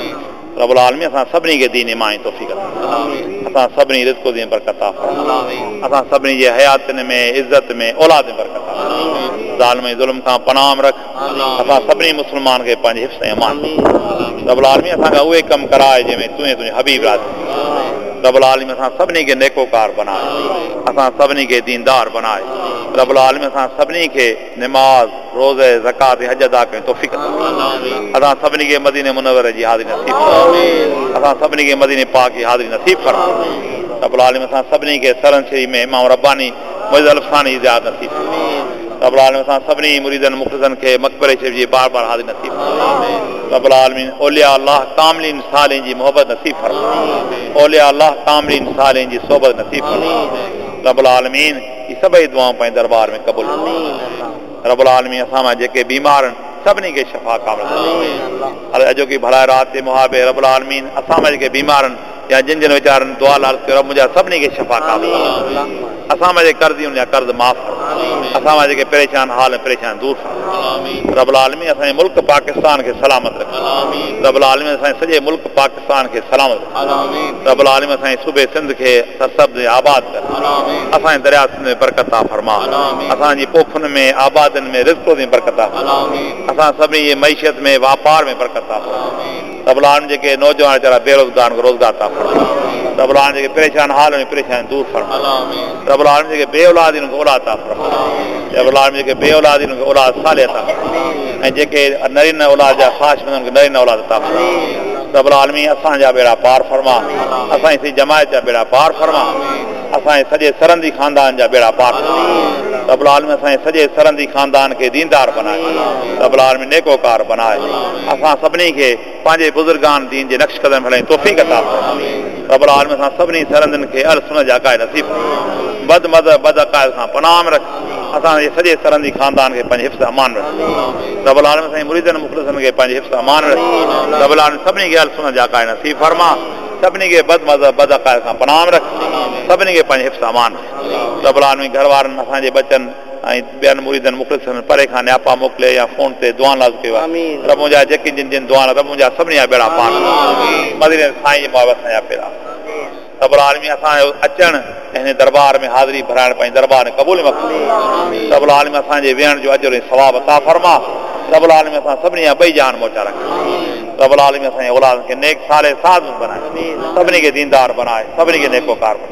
कर। रब्बुल आलमीन असां सभिनी खे दीन ईमान जी तौफ़ीक़ अता। असां सभिनी रिज़्क़ जी बरकत अता फ़रमाए। असां सभिनी जे हयातुनि में इज़्ज़त में औलाद में बरकत अता फ़रमाए। ज़ालिम ऐं ज़ुल्म खां पनाह रख। असां सभिनी मुस्लमान खे पंहिंजे हिफ़्ज़ ऐं अमान। रब्बुल आलमीन असां खां उहे कम कराए जंहिंमें तुंहिंजे तुंहिंजे हबीब राज़ी। रब्बुल आलमीन असां सभिनी खे नेकोकार बनाए। असां सभिनी खे दीनदार बनाए। रब्बुल आलमीन असां सभिनी खे निमाज़ रोज़े ज़कात हज अदा कयूं तौफ़ीक़ अता। असां सभिनी खे मदीने मुनव्वरे जी हाज़िरी नसीब फरमाए। असां सभिनी खे मदीने पाक जी हाज़िरी नसीब फरमाए। रब्बुल आलमीन असां सभिनी खे सरन शरीफ़ में इमाम रब्बानी मुइज़ अल्फ़ानी ज़ियारत नसीब फरमाए। रब्बुल आलमीन असां सभिनी मुरीदनि मुख़लिसनि खे मक़बरे शरीफ़ जी बार बार हाज़िरी नसीब फरमाए। रब्बुल आलमीन औलिया अल्लाह कामिलीन सालिहीन जी मोहब्बत नसीब फरमाए। औलिया अल्लाह कामिलीन सालिहीन जी सोबत नसीब फरमाए। रब्बुल आलमीन ई सभई दुआऊं पंहिंजे दरबार में क़बूल फरमाए। रब्बुल आलमीन असां मां जेके बीमार आहिनि सभिनी खे शफ़ा कामिल फरमाए। अॼु की भलाई राति जे मुहाबे रब्बुल आलमीन असां मां जेके बीमार आहिनि या जिन जिन वीचारनि दुआ लाल कयो रब मुंहिंजा सभिनी खे शफ़ा कामिल फरमाए। असां मां जेके कर्ज़ी उन जा कर्ज़ माफ़ फरमाए। असां मां जेके परेशान हाल परेशान दूर फरमाए। रब्बुल आलमीन असांजे मुल्क पाकिस्तान खे सलामत रख। रब्बुल आलमीन असांजे सॼे मुल्क पाकिस्तान खे सलामत रख। रब्बुल आलमीन असांजे सूबे सिंध खे सरसब्ज़ आबाद कर। असांजे दरिया सिंध में बरकत अता फ़रमा। असांजी पोखुनि में आबादियुनि में रिज़्क़ जी बरकत अता फ़रमा। असां सभिनी जी मईशत में वापार में बरकत अता फ़रमा। रब्बुल आलमीन जेके नौजवान वीचारा बेरोज़गार रोज़गार अता फ़रमा। रब्बुल आलमीन जेके परेशान हाल में परेशान दूर फरमा। रब्बुल आलमीन जेके बे औलाद आहिनि औलाद अता फ़रमा। रब्बुल आलमीन जेके बे औलाद आहिनि औलाद साले अता फ़रमा। ऐं जेके नरीन औलाद जा ख़्वाहिश मंद उन्हनि खे नरीन औलाद अता फ़रमा। रब्बुल आलमीन असांजा बेड़ा पार फरमा। असांजी सॼी जमायत जा बेड़ा पार फरमा। असांजे सॼे सरंदी ख़ानदान जा बेड़ा पार फरमा। रब्बुल आलमीन असांजे सॼे सरंदी ख़ानदान खे दीनदार बनाए। रब्बुल आलमीन नेकोकार बनाए। असां सभिनी खे पंहिंजे बुज़ुर्गान दीन जे नक्श क़दम हलण जी तौफ़ीक़ अता फ़रमाए। रब्बुल आलमीन असां सभिनी सरंदनि खे अल सुन्नत जा अक़ाइद नसीब फरमाए। बद मद बद अक़ाइद खां पनाह रख। असांजे सॼे सरंदी ख़ानदान खे पंहिंजे हिफ़्ज़ अमान रख। रब्बुल आलमीन असांजे मुरीदनि मुख़लिसनि खे पंहिंजे हिफ़्ज़ अमान रख। रब्बुल आलमीन सभिनी खे अल सुन्नत जा अक़ाइद नसीब फरमा। सभिनी खे बद मद बद अक़ाइद खां पनाह रख। सभिनी खे पंहिंजे हिफ़्ज़ अमान रख। रब्बुल आलमीन घर वारनि असांजे बचनि ऐं ॿियनि मुरीदनि मुख़लिसनि परे खां नियापा मोकिले या फ़ोन ते दुआ लाज़ कयो आहे। रब मुंहिंजा जेके जिन जिन दुआ रब मुंहिंजा सभिनी जा बेड़ा पार मदीने साईं जी मोहबत सां जा पेरा। रब्बुल आलमीन असांजो अचणु ऐं हिन दरबार में हाज़िरी भराइण पंहिंजे दरबार में क़बूल मक़बूल। रब्बुल आलमीन असांजे वेहण जो अजर ऐं सवाब अता फ़रमा। रब्बुल आलमीन असां सभिनी जा ॿई जान मोचा रख। रब्बुल आलमीन असांजे औलाद खे नेक साले साज़ बनाए। सभिनी खे दीनदार बनाए। सभिनी खे नेकोकार बनाए।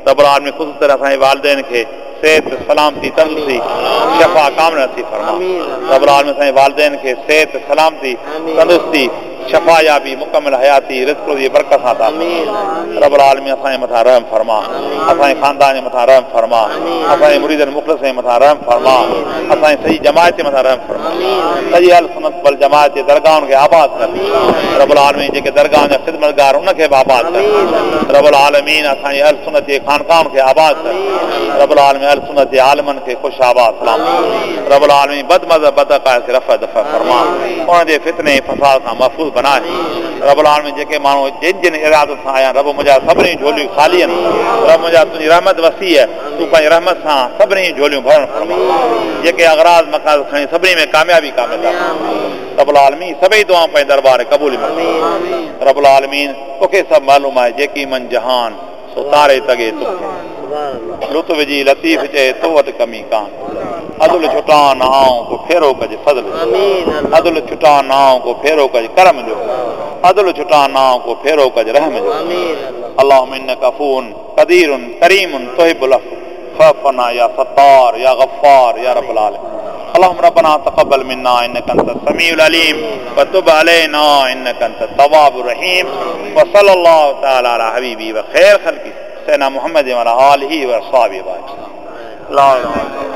रब्बुल आलमीन ख़ुशूस तरह असांजे वालिदैन खे सेहत सलामती तंदुरुस्ती शफ़ा कामिल नसीब फरमा। रब्बुल आलमीन असांजे वालिदैन खे सेहत सलामती तंदुरुस्ती शफ़ा याबी मुकमिल हयाती रिज़्क़ जी बरकत सां अता फरमा। रब्बुल आलमीन असांजे मथां रहम फरमा, असांजे ख़ानदान जे मथां रहम फरमा, असांजे मुरीदनि मुख़लिस जे मथां रहम फरमा, असांजी सॼी जमात जे मथां रहम फरमा। सॼी अहल सुन्नत वल जमात जे दरगाहुनि खे आबाद कर। रब्बुल आलमीन जेके दरगाह जा ख़िदमतगार उनखे बि आबाद कर। रब्बुल आलमीन असांजी अहल सुन्नत जे ख़ानक़ाहुनि खे आबाद कर। रब्बुल आलमीन अहल सुन्नत जे आलिमनि खे ख़ुश आबाद सलाम। रब्बुल आलमीन बदमज़हब बदअक़ाइद खे रफ़अ दफ़अ फरमा, उन जे फितने फसाद खां महफ़ूज़ बनाए। रब्बुल आलमीन जेके माण्हू जिन जिन इरादत सां आया रब मुंहिंजा सभिनी झोलियूं ख़ाली आहिनि, रब मुंहिंजा तुंहिंजी रहमत वसी आहे, तूं पंहिंजी रहमत सां सभिनी झोलियूं भरण फरमा। जेके अग़राज़ मक़ासद खणी सभिनी में कामयाबी कामयाबी रब्बुल आलमीन सभई दुआऊं पंहिंजे दरबार क़बूल कर। रब्बुल आलमीन तोखे सभु मालूम आहे जेकी मन जहान सो तारे तगे तोखे लुत्फ़ जी लतीफ़ चए तो वटि कमी कान। अदुल छुटान आऊं को फेरो कजे फज़ल, अदुल छुटान आऊं को फेरो कजे करम जो, अदुल छुटान आऊं को फेरो कजे रहम जो। अल्लाहुम्मा इन्नका अफ़ून क़दीरुन करीमुन तुहिब्बुल अफ़्व फ़अफ़ना या सत्तार या गफ़्फ़ार या रब्बुल आलमीन। अल्लाहुम्मा रब्बना तक़ब्बल मिन्ना इन्नका अंतस समीउल अलीम व तुब अलैना इन्नका अंतत तव्वाबुर रहीम। व सल्लल्लाहु तआला अला हबीबी व खैर ख़ल्क़ी सय्यिदना मुहम्मद व अला आलिहि व अस्हाबिहि व सल्लम।